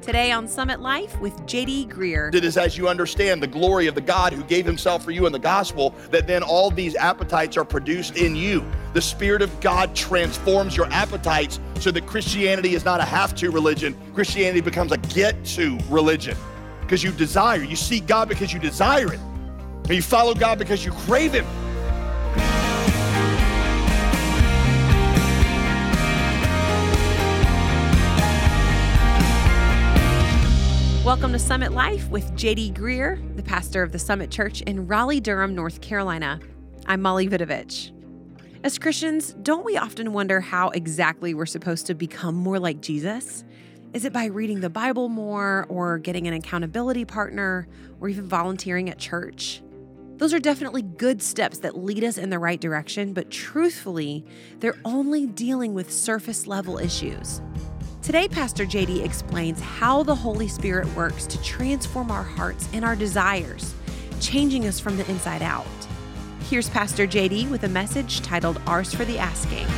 Today on Summit Life with JD Greear. It is as you understand the glory of the God who gave himself for you in the gospel that then all these appetites are produced in you. The Spirit of God transforms your appetites so that Christianity is not a have-to religion. Christianity becomes a get-to religion because you desire. You seek God because you desire it. And you follow God because you crave him. Welcome to Summit Life with JD Greear, the pastor of the Summit Church in Raleigh-Durham, North Carolina. I'm Molly Vidovich. As Christians, don't we often wonder how exactly we're supposed to become more like Jesus? Is it by reading the Bible more, or getting an accountability partner, or even volunteering at church? Those are definitely good steps that lead us in the right direction, but truthfully, they're only dealing with surface-level issues. Today, Pastor JD explains how the Holy Spirit works to transform our hearts and our desires, changing us from the inside out. Here's Pastor JD with a message titled Ours for the Asking.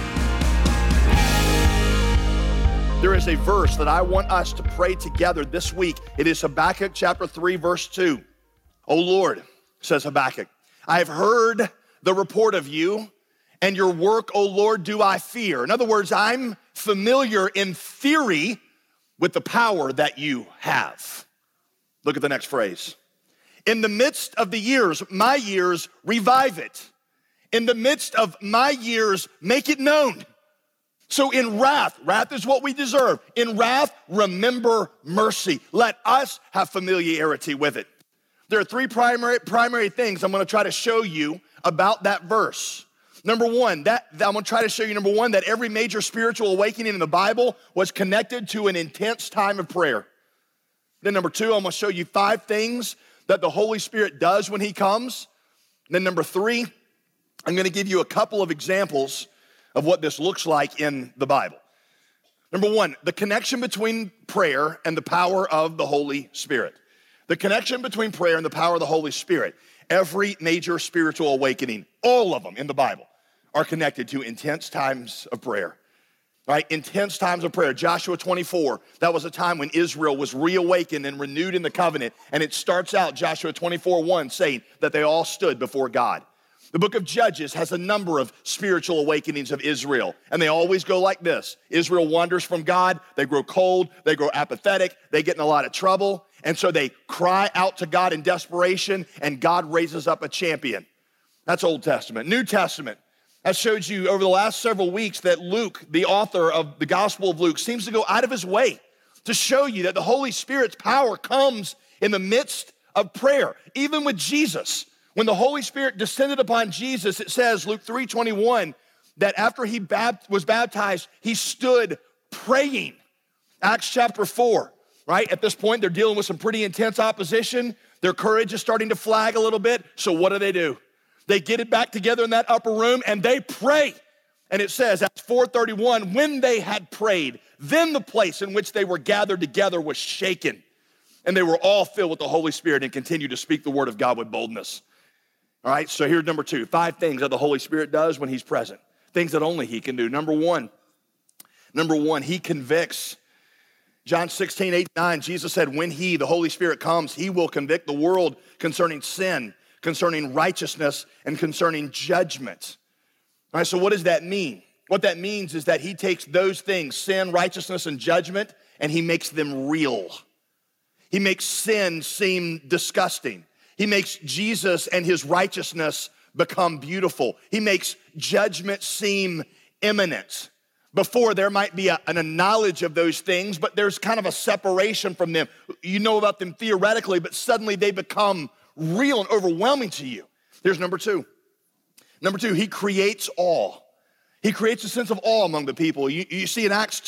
There is a verse that I want us to pray together this week. It is Habakkuk chapter 3, verse 2. "O Lord," says Habakkuk, "I have heard the report of you, and your work, O Lord, do I fear." In other words, I'm familiar in theory with the power that you have. Look at the next phrase. "In the midst of the years, my years, revive it. In the midst of my years, make it known." So in wrath is what we deserve. In wrath, remember mercy. Let us have familiarity with it. There are three primary things I'm going to try to show you about that verse. Number one, I'm going to try to show you, that every major spiritual awakening in the Bible was connected to an intense time of prayer. Then number two, I'm going to show you 5 things that the Holy Spirit does when he comes. Then number 3, I'm going to give you a couple of examples of what this looks like in the Bible. Number 1, the connection between prayer and the power of the Holy Spirit. The connection between prayer and the power of the Holy Spirit. Every major spiritual awakening, all of them in the Bible, are connected to intense times of prayer. Right? Intense times of prayer. Joshua 24, that was a time when Israel was reawakened and renewed in the covenant. And it starts out, Joshua 24:1, saying that they all stood before God. The book of Judges has a number of spiritual awakenings of Israel. And they always go like this. Israel wanders from God. They grow cold. They grow apathetic. They get in a lot of trouble. And so they cry out to God in desperation, and God raises up a champion. That's Old Testament. New Testament. I showed you over the last several weeks that Luke, the author of the Gospel of Luke, seems to go out of his way to show you that the Holy Spirit's power comes in the midst of prayer. Even with Jesus, when the Holy Spirit descended upon Jesus, it says, Luke 3:21, that after he was baptized, he stood praying. Acts chapter 4. Right? At this point, they're dealing with some pretty intense opposition. Their courage is starting to flag a little bit. So what do? They get it back together in that upper room and they pray. And it says, Acts 4:31, when they had prayed, then the place in which they were gathered together was shaken. And they were all filled with the Holy Spirit and continued to speak the word of God with boldness. All right, so here's number 2, 5 things that the Holy Spirit does when he's present. Things that only he can do. Number one, he convicts. John 16:8-9, Jesus said, when he, the Holy Spirit, comes, he will convict the world concerning sin, concerning righteousness, and concerning judgment. All right, so what does that mean? What that means is that he takes those things, sin, righteousness, and judgment, and he makes them real. He makes sin seem disgusting. He makes Jesus and his righteousness become beautiful. He makes judgment seem imminent. Before, there might be a knowledge of those things, but there's kind of a separation from them. You know about them theoretically, but suddenly they become real and overwhelming to you. Here's number 2. Number 2, he creates awe. He creates a sense of awe among the people. You see in Acts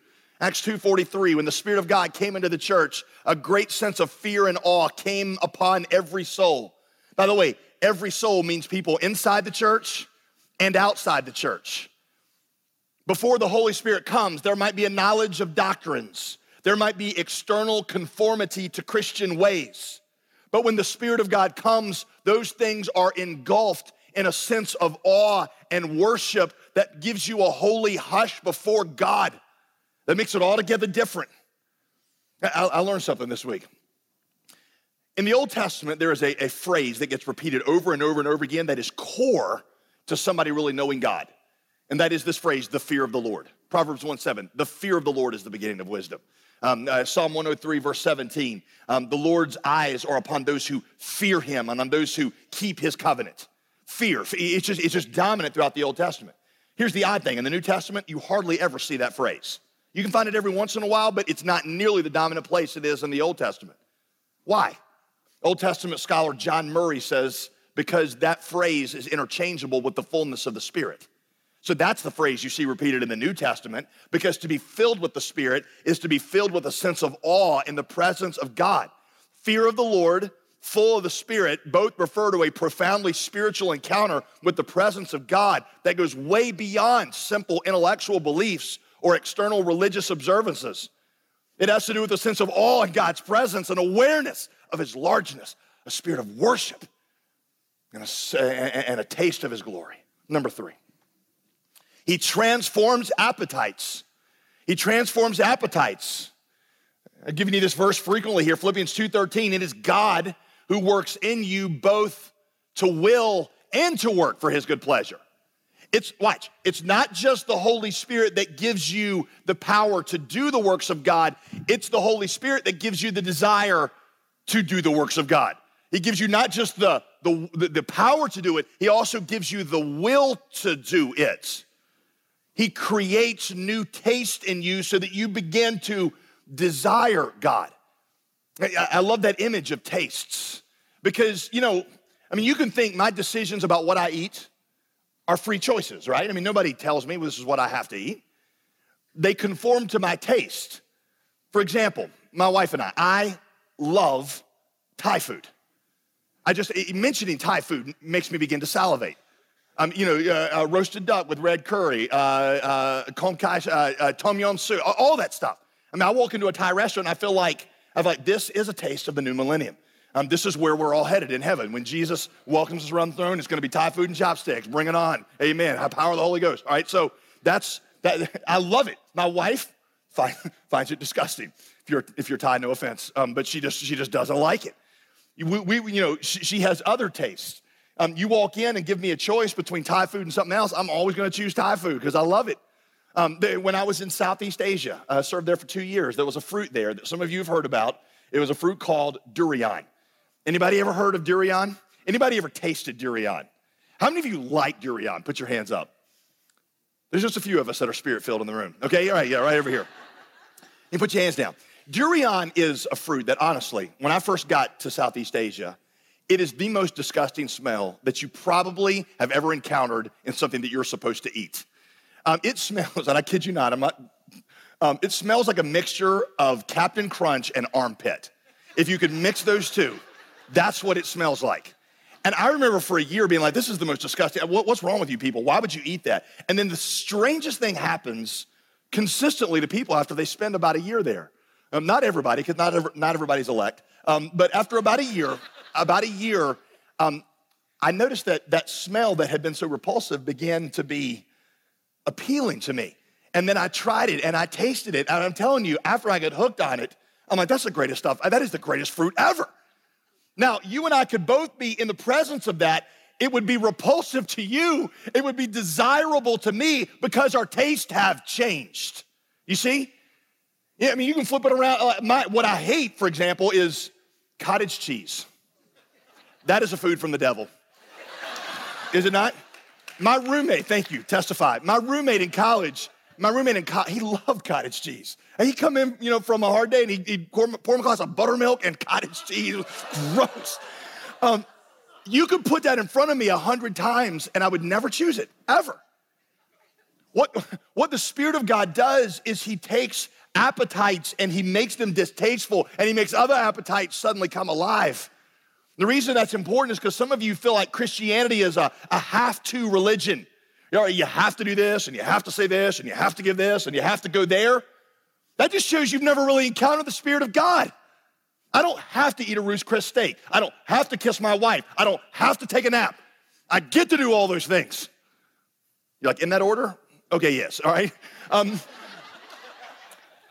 2:43, when the Spirit of God came into the church, a great sense of fear and awe came upon every soul. By the way, every soul means people inside the church and outside the church. Before the Holy Spirit comes, there might be a knowledge of doctrines. There might be external conformity to Christian ways. But when the Spirit of God comes, those things are engulfed in a sense of awe and worship that gives you a holy hush before God that makes it altogether different. I learned something this week. In the Old Testament, there is a phrase that gets repeated over and over and over again that is core to somebody really knowing God. And that is this phrase, the fear of the Lord. Proverbs 1:7, the fear of the Lord is the beginning of wisdom. Psalm 103, verse 17, the Lord's eyes are upon those who fear him and on those who keep his covenant. Fear, it's just dominant throughout the Old Testament. Here's the odd thing, in the New Testament, you hardly ever see that phrase. You can find it every once in a while, but it's not nearly the dominant place it is in the Old Testament. Why? Old Testament scholar John Murray says, because that phrase is interchangeable with the fullness of the Spirit. So that's the phrase you see repeated in the New Testament, because to be filled with the Spirit is to be filled with a sense of awe in the presence of God. Fear of the Lord, full of the Spirit, both refer to a profoundly spiritual encounter with the presence of God that goes way beyond simple intellectual beliefs or external religious observances. It has to do with a sense of awe in God's presence and awareness of his largeness, a spirit of worship, and a taste of his glory. Number 3, he transforms appetites. He transforms appetites. I've given you this verse frequently here, Philippians 2:13. It is God who works in you both to will and to work for his good pleasure. It's not just the Holy Spirit that gives you the power to do the works of God. It's the Holy Spirit that gives you the desire to do the works of God. He gives you not just the power to do it, he also gives you the will to do it. He creates new taste in you so that you begin to desire God. I love that image of tastes because, you can think my decisions about what I eat are free choices, right? Nobody tells me this is what I have to eat. They conform to my taste. For example, my wife and I love Thai food. Mentioning Thai food makes me begin to salivate. Roasted duck with red curry, tom yum soup, all that stuff. I walk into a Thai restaurant and I feel like, this is a taste of the new millennium. This is where we're all headed in heaven. When Jesus welcomes us around the throne, it's going to be Thai food and chopsticks. Bring it on. Amen. Have power of the Holy Ghost. All right, so that's that. I love it. My wife finds it disgusting. If you're Thai, no offense, but she just doesn't like it. She has other tastes. You walk in and give me a choice between Thai food and something else, I'm always going to choose Thai food because I love it. When I was in Southeast Asia, I served there for 2 years. There was a fruit there that some of you have heard about. It was a fruit called durian. Anybody ever heard of durian? Anybody ever tasted durian? How many of you like durian? Put your hands up. There's just a few of us that are spirit-filled in the room. Okay, all right, yeah, right over here. You put your hands down. Durian is a fruit that, honestly, when I first got to Southeast Asia, it is the most disgusting smell that you probably have ever encountered in something that you're supposed to eat. It smells, and I kid you not, it smells like a mixture of Captain Crunch and armpit. If you could mix those two, that's what it smells like. And I remember for a year being like, this is the most disgusting. What's wrong with you people? Why would you eat that? And then the strangest thing happens consistently to people after they spend about a year there. Not everybody, because not everybody's elect. But after about a year, I noticed that smell that had been so repulsive began to be appealing to me. And then I tried it and I tasted it. And I'm telling you, after I got hooked on it, I'm like, that's the greatest stuff. That is the greatest fruit ever. Now, you and I could both be in the presence of that. It would be repulsive to you. It would be desirable to me because our tastes have changed. You see? Yeah, you can flip it around. What I hate, for example, is cottage cheese. That is a food from the devil. Is it not? My roommate, thank you, testify. My roommate in college, he loved cottage cheese. And he'd come in, from a hard day and he'd pour him a glass of buttermilk and cottage cheese. It was gross. You could put that in front of me 100 times and I would never choose it, ever. What the Spirit of God does is he takes appetites and he makes them distasteful and he makes other appetites suddenly come alive. The reason that's important is because some of you feel like Christianity is a have-to religion. You have to do this and you have to say this and you have to give this and you have to go there. That just shows you've never really encountered the Spirit of God. I don't have to eat a Ruth's Chris steak. I don't have to kiss my wife. I don't have to take a nap. I get to do all those things. You're like, in that order? Okay, yes, all right.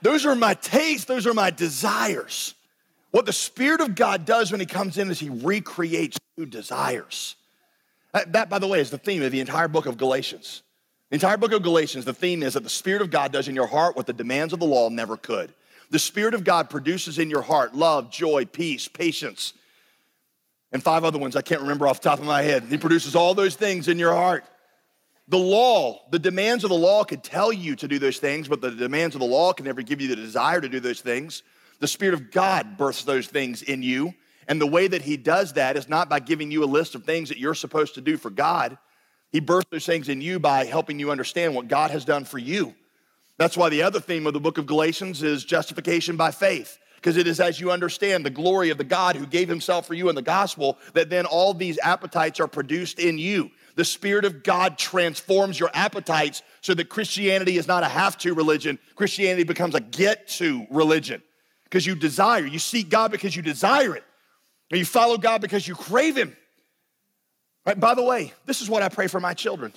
Those are my tastes, those are my desires. What the Spirit of God does when he comes in is he recreates new desires. That, by the way, is the theme of the entire book of Galatians. The entire book of Galatians, the theme is that the Spirit of God does in your heart what the demands of the law never could. The Spirit of God produces in your heart love, joy, peace, patience, and 5 other ones I can't remember off the top of my head. He produces all those things in your heart. The law, the demands of the law could tell you to do those things, but the demands of the law can never give you the desire to do those things. The Spirit of God births those things in you, and the way that he does that is not by giving you a list of things that you're supposed to do for God. He births those things in you by helping you understand what God has done for you. That's why the other theme of the book of Galatians is justification by faith, because it is as you understand the glory of the God who gave himself for you in the gospel that then all these appetites are produced in you. The Spirit of God transforms your appetites so that Christianity is not a have-to religion. Christianity becomes a get-to religion because you desire. You seek God because you desire it. And you follow God because you crave him. Right, by the way, this is what I pray for my children.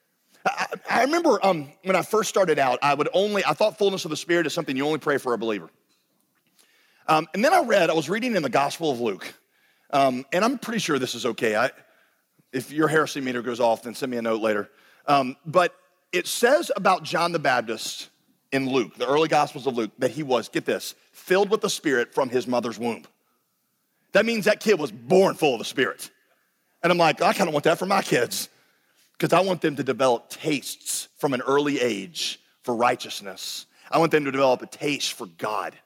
I remember when I first started out, I thought fullness of the Spirit is something you only pray for a believer. And then I was reading in the Gospel of Luke, and I'm pretty sure this is okay. If your heresy meter goes off, then send me a note later. But it says about John the Baptist in Luke, the early Gospels of Luke, that he was, get this, filled with the Spirit from his mother's womb. That means that kid was born full of the Spirit. And I'm like, I kind of want that for my kids because I want them to develop tastes from an early age for righteousness. I want them to develop a taste for God.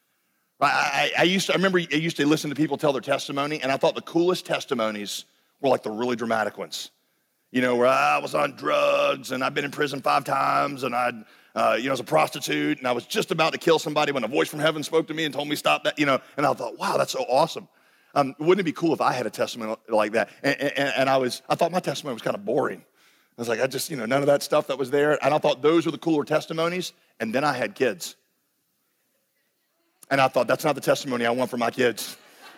I remember I used to listen to people tell their testimony, and I thought the coolest testimonies were like the really dramatic ones. You know, where I was on drugs, and I've been in prison 5 times, and I was a prostitute, and I was just about to kill somebody when a voice from heaven spoke to me and told me stop that, and I thought, wow, that's so awesome. Wouldn't it be cool if I had a testimony like that? And I thought my testimony was kind of boring. I was like, none of that stuff that was there. And I thought those were the cooler testimonies. And then I had kids. And I thought, that's not the testimony I want for my kids.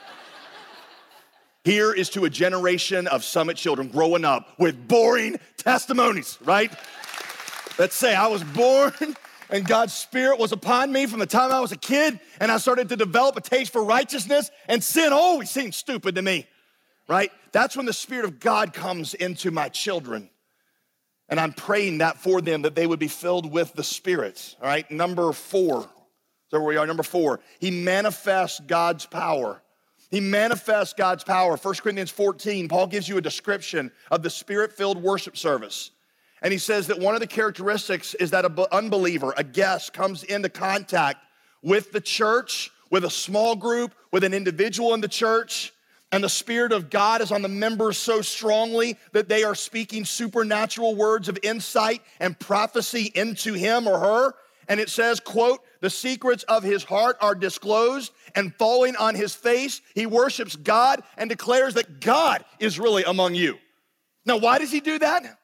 Here is to a generation of Summit children growing up with boring testimonies, right? Let's say I was born and God's Spirit was upon me from the time I was a kid, and I started to develop a taste for righteousness, and sin always seemed stupid to me, right? That's when the Spirit of God comes into my children, and I'm praying that for them, that they would be filled with the Spirit, all right? Number 4, so where we are, number 4, he manifests God's power. He manifests God's power. 1 Corinthians 14, Paul gives you a description of the Spirit-filled worship service. And he says that one of the characteristics is that an unbeliever, a guest, comes into contact with the church, with a small group, with an individual in the church, and the Spirit of God is on the members so strongly that they are speaking supernatural words of insight and prophecy into him or her. And it says, quote, the secrets of his heart are disclosed, and falling on his face, he worships God and declares that God is really among you. Now, why does he do that?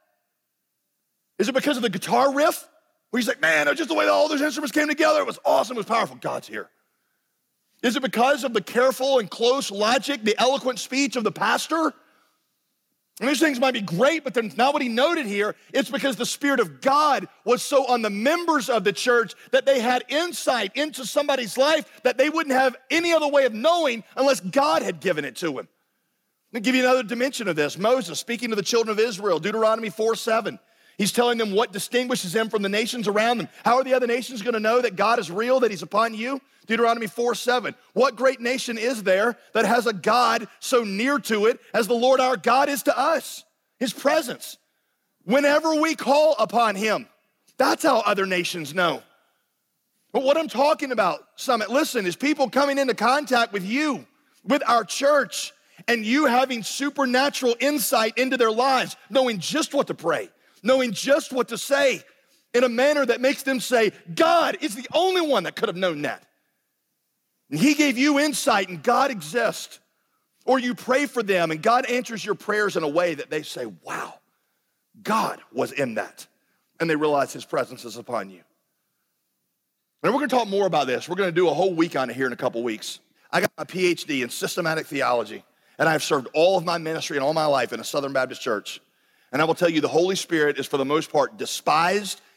Is it because of the guitar riff? Where he's like, man, just the way all those instruments came together, it was awesome, it was powerful, God's here. Is it because of the careful and close logic, the eloquent speech of the pastor? And these things might be great, but that's not what he noted here. It's because the Spirit of God was so on the members of the church that they had insight into somebody's life that they wouldn't have any other way of knowing unless God had given it to him. Let me give you another dimension of this. Moses, speaking to the children of Israel, Deuteronomy 4:7. He's telling them what distinguishes him from the nations around them. How are the other nations going to know that God is real, that he's upon you? Deuteronomy 4:7. What great nation is there that has a God so near to it as the Lord our God is to us? His presence. Whenever we call upon him, that's how other nations know. But what I'm talking about, Summit, listen, is people coming into contact with you, with our church, and you having supernatural insight into their lives, knowing just what to pray, knowing just what to say in a manner that makes them say, God is the only one that could have known that. And he gave you insight and God exists. Or you pray for them and God answers your prayers in a way that they say, wow, God was in that. And they realize his presence is upon you. And we're going to talk more about this. We're going to do a whole week on it here in a couple weeks. I got my PhD in systematic theology, and I've served all of my ministry and all my life in a Southern Baptist church. And I will tell you, the Holy Spirit is for the most part despised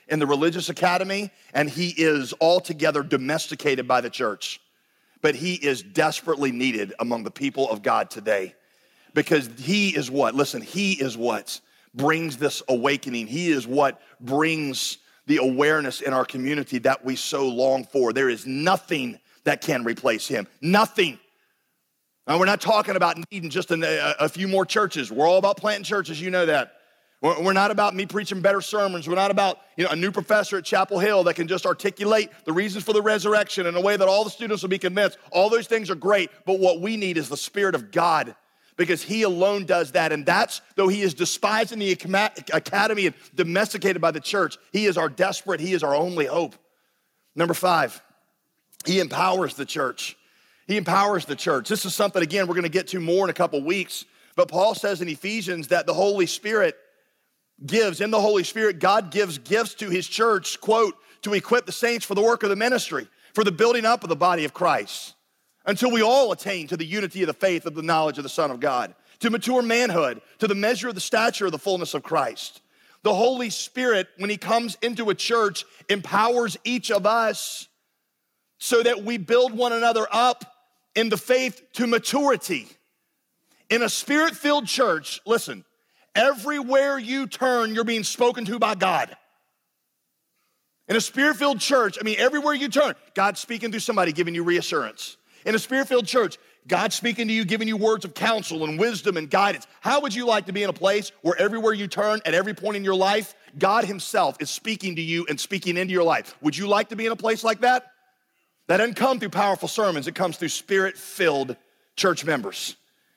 in the religious academy, and he is altogether domesticated by the church. But he is desperately needed among the people of God today, because he is what? Listen, he is what brings this awakening. He is what brings the awareness in our community that we so long for. There is nothing that can replace him. Nothing. Now, we're not talking about needing just a few more churches. We're all about planting churches, you know that. We're not about me preaching better sermons. We're not about a new professor at Chapel Hill that can just articulate the reasons for the resurrection in a way that all the students will be convinced. All those things are great, but what we need is the Spirit of God, because he alone does that. And that's, though he is despised in the academy and domesticated by the church, he is our desperate, he is our only hope. Number 5, he empowers the church. He empowers the church. This is something, again, we're going to get to more in a couple weeks. But Paul says in Ephesians that the Holy Spirit gives, in the Holy Spirit, God gives gifts to his church, quote, to equip the saints for the work of the ministry, for the building up of the body of Christ, until we all attain to the unity of the faith of the knowledge of the Son of God, to mature manhood, to the measure of the stature of the fullness of Christ. The Holy Spirit, when he comes into a church, empowers each of us so that we build one another up in the faith to maturity. In a Spirit-filled church, listen, everywhere you turn, you're being spoken to by God. In a Spirit-filled church, everywhere you turn, God's speaking through somebody, giving you reassurance. In a Spirit-filled church, God's speaking to you, giving you words of counsel and wisdom and guidance. How would you like to be in a place where everywhere you turn, at every point in your life, God himself is speaking to you and speaking into your life? Would you like to be in a place like that? That doesn't come through powerful sermons. It comes through Spirit-filled church members.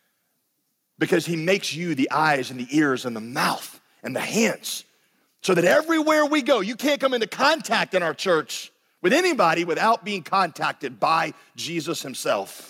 Because he makes you the eyes and the ears and the mouth and the hands, so that everywhere we go, you can't come into contact in our church with anybody without being contacted by Jesus himself.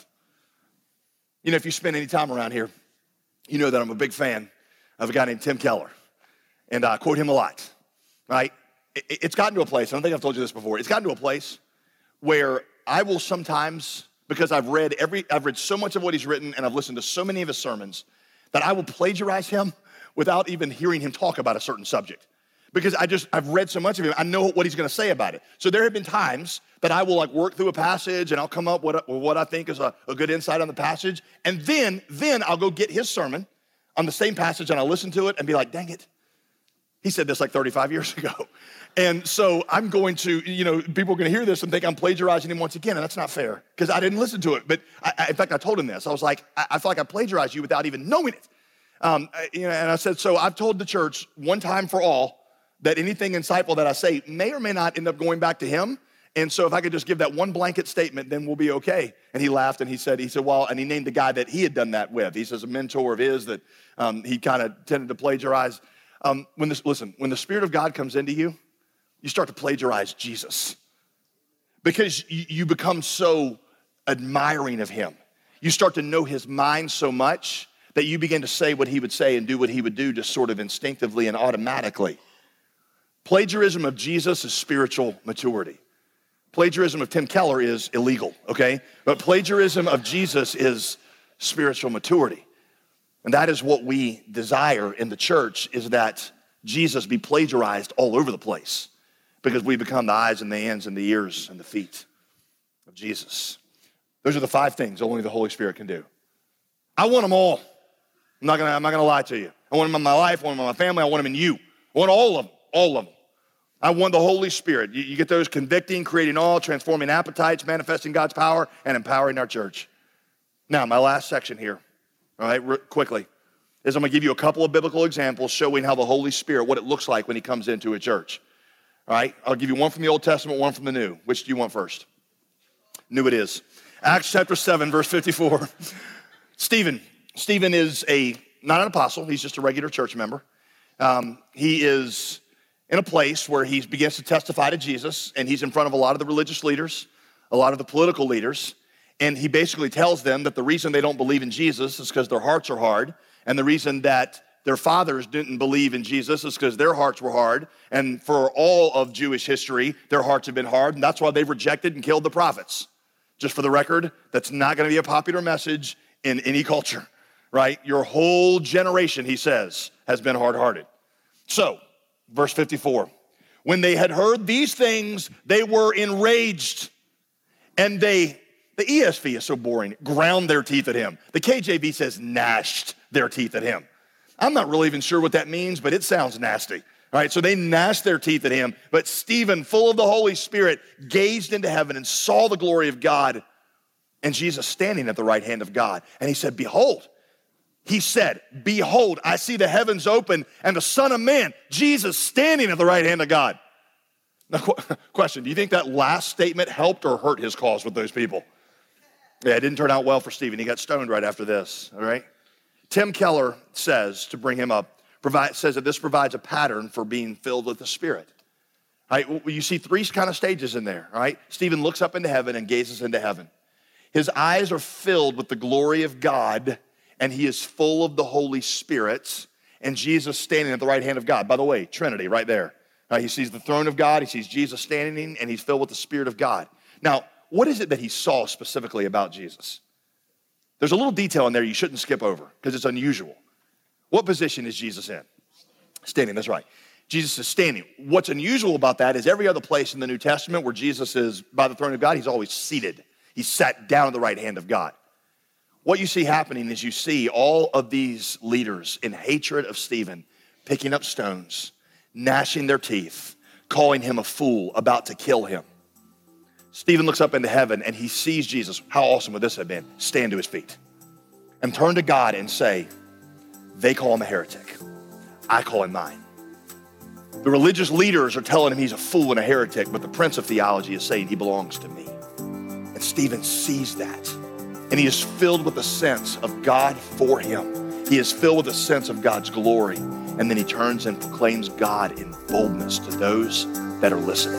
If you spend any time around here, you know that I'm a big fan of a guy named Tim Keller, and I quote him a lot, right? It's gotten to a place, I don't think I've told you this before, it's gotten to a place where I will sometimes, because I've read so much of what he's written and I've listened to so many of his sermons, that I will plagiarize him without even hearing him talk about a certain subject. Because I've read so much of him, I know what he's gonna say about it. So there have been times that I will work through a passage and I'll come up with what I think is a good insight on the passage. And then I'll go get his sermon on the same passage and I'll listen to it and be like, dang it, he said this 35 years ago. And so I'm going to, people are gonna hear this and think I'm plagiarizing him once again, and that's not fair, because I didn't listen to it. But in fact, I told him this. I was like, I feel like I plagiarized you without even knowing it. And I said, so I've told the church one time for all that anything insightful that I say may or may not end up going back to him. And so if I could just give that one blanket statement, then we'll be okay. And he laughed and he said, well, and he named the guy that he had done that with. He says a mentor of his that he kind of tended to plagiarize. When the Spirit of God comes into you, you start to plagiarize Jesus, because you become so admiring of him. You start to know his mind so much that you begin to say what he would say and do what he would do, just sort of instinctively and automatically. Plagiarism of Jesus is spiritual maturity. Plagiarism of Tim Keller is illegal, okay? But plagiarism of Jesus is spiritual maturity. And that is what we desire in the church, is that Jesus be plagiarized all over the place, because we become the eyes and the hands and the ears and the feet of Jesus. Those are the 5 things only the Holy Spirit can do. I want them all. I'm not gonna lie to you. I want them in my life, I want them in my family, I want them in you. I want all of them. I want the Holy Spirit. You get those: convicting, creating awe, transforming appetites, manifesting God's power, and empowering our church. Now, my last section here, all right, quickly, is I'm gonna give you a couple of biblical examples showing how the Holy Spirit, what it looks like when he comes into a church. All right, I'll give you one from the Old Testament, one from the New. Which do you want first? New it is. Acts chapter 7, verse 54. Stephen is not an apostle, he's just a regular church member. He is in a place where he begins to testify to Jesus, and he's in front of a lot of the religious leaders, a lot of the political leaders, and he basically tells them that the reason they don't believe in Jesus is because their hearts are hard, and the reason that their fathers didn't believe in Jesus is because their hearts were hard, and for all of Jewish history, their hearts have been hard, and that's why they've rejected and killed the prophets. Just for the record, that's not gonna be a popular message in any culture, right? Your whole generation, he says, has been hard-hearted. So, verse 54, When they had heard these things, they were enraged, and the ESV is so boring, ground their teeth at him. The KJV says gnashed their teeth at him. I'm not really even sure what that means, but it sounds nasty. All right, so they gnashed their teeth at him, but Stephen, full of the Holy Spirit, gazed into heaven and saw the glory of God and Jesus standing at the right hand of God. And he said, behold, I see the heavens open and the Son of Man, Jesus, standing at the right hand of God. Now, question, do you think that last statement helped or hurt his cause with those people? Yeah, it didn't turn out well for Stephen. He got stoned right after this, all right? Tim Keller says, to bring him up, says that this provides a pattern for being filled with the Spirit. All right, you see three kind of stages in there, all right? Stephen looks up into heaven and gazes into heaven. His eyes are filled with the glory of God, and he is full of the Holy Spirit, and Jesus standing at the right hand of God. By the way, Trinity right there. He sees the throne of God, he sees Jesus standing, and he's filled with the Spirit of God. Now, what is it that he saw specifically about Jesus? There's a little detail in there you shouldn't skip over because it's unusual. What position is Jesus in? Standing, that's right. Jesus is standing. What's unusual about that is every other place in the New Testament where Jesus is by the throne of God, he's always seated. He's sat down at the right hand of God. What you see happening is you see all of these leaders in hatred of Stephen picking up stones, gnashing their teeth, calling him a fool, about to kill him. Stephen looks up into heaven and he sees Jesus. How awesome would this have been? Stand to his feet and turn to God and say, they call him a heretic. I call him mine. The religious leaders are telling him he's a fool and a heretic, but the Prince of Theology is saying he belongs to me. And Stephen sees that, and he is filled with a sense of God for him. He is filled with a sense of God's glory, and then he turns and proclaims God in boldness to those that are listening.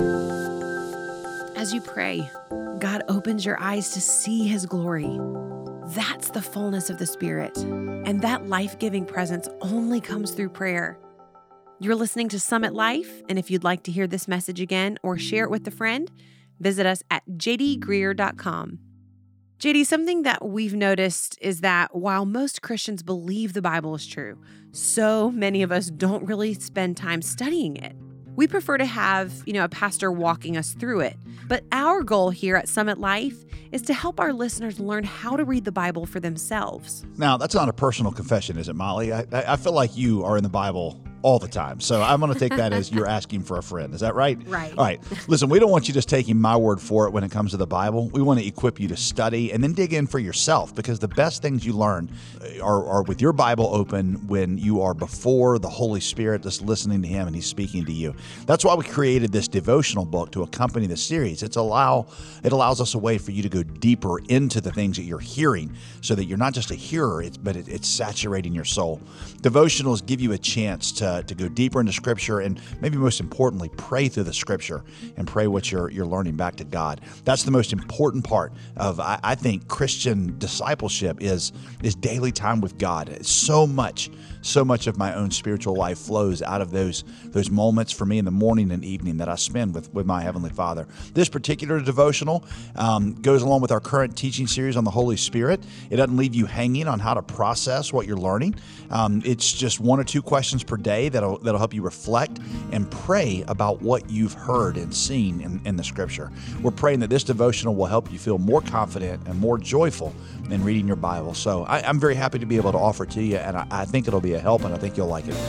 As you pray, God opens your eyes to see his glory. That's the fullness of the Spirit, and that life-giving presence only comes through prayer. You're listening to Summit Life, and if you'd like to hear this message again or share it with a friend, visit us at jdgreer.com. JD, something that we've noticed is that while most Christians believe the Bible is true, so many of us don't really spend time studying it. We prefer to have, a pastor walking us through it. But our goal here at Summit Life is to help our listeners learn how to read the Bible for themselves. Now, that's not a personal confession, is it, Molly? I feel like you are in the Bible all the time. So I'm going to take that as you're asking for a friend. Is that right? Right. All right. Listen, we don't want you just taking my word for it when it comes to the Bible. We want to equip you to study and then dig in for yourself, because the best things you learn are with your Bible open when you are before the Holy Spirit, just listening to him and he's speaking to you. That's why we created this devotional book to accompany the series. It allows us a way for you to go deeper into the things that you're hearing so that you're not just a hearer, but it's saturating your soul. Devotionals give you a chance to go deeper into Scripture and maybe most importantly, pray through the Scripture and pray what you're learning back to God. That's the most important part of, I think, Christian discipleship is daily time with God. So much of my own spiritual life flows out of those moments for me in the morning and evening that I spend with my Heavenly Father. This particular devotional goes along with our current teaching series on the Holy Spirit. It doesn't leave you hanging on how to process what you're learning. It's just 1 or 2 questions per day that'll help you reflect and pray about what you've heard and seen in the Scripture. We're praying that this devotional will help you feel more confident and more joyful in reading your Bible. So I'm very happy to be able to offer it to you, and I think it'll be a help, and I think you'll like it.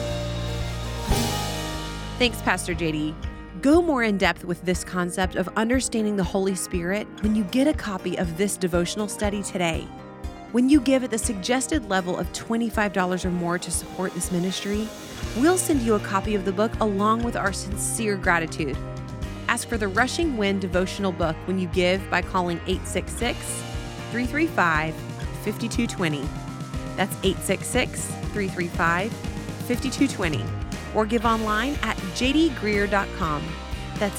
Thanks, Pastor JD. Go more in depth with this concept of understanding the Holy Spirit when you get a copy of this devotional study today. When you give at the suggested level of $25 or more to support this ministry, we'll send you a copy of the book along with our sincere gratitude. Ask for the Rushing Wind devotional book when you give by calling 866-335-5220. That's 866-335-5220. Or give online at jdgreer.com. That's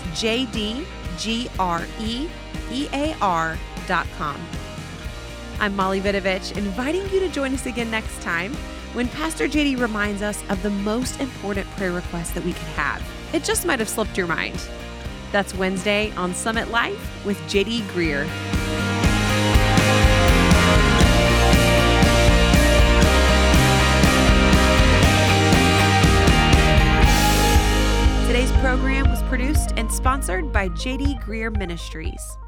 jdgreear.com. I'm Molly Vidovich, inviting you to join us again next time when Pastor JD reminds us of the most important prayer request that we could have. It just might have slipped your mind. That's Wednesday on Summit Life with JD Greer. Today's program sponsored by J.D. Greear Ministries.